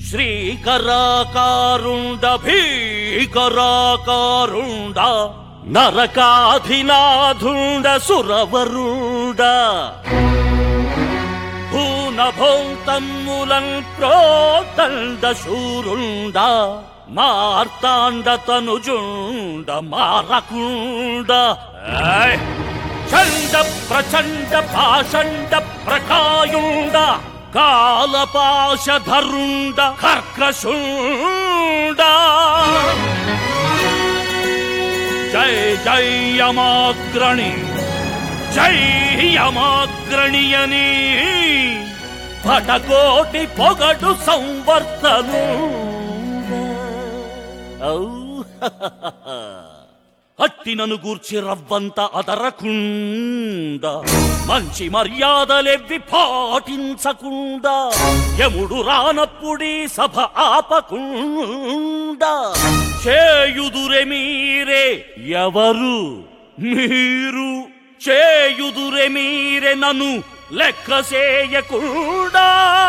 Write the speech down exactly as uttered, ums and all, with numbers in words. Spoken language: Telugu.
శ్రీకరాకారుండ భీకరాకారుండ నరకాధినాథుండ సురవరుండ భూనభోంతమ్ములం ప్రోదండ శూరుండ మార్తాండ తనుజుండ మారకుండ చండ ప్రచండ పాషండ ప్రకాయుండ కాలపాశధరుండ కర్కశుండ జై జై యమాగ్రణి జై యమాగ్రణియని పటకోటి పొగడు సంవర్తను అట్టినను గూర్చి రవ్వంత అదరకుండా మంచి మర్యాదలెవ్వి పాటించకుండా యముడు రానప్పుడీ సభ ఆపకుండా చేయుదురే మీరే ఎవరు మీరు చేయుదురే మీరే నన్ను లెక్క చేయకుండా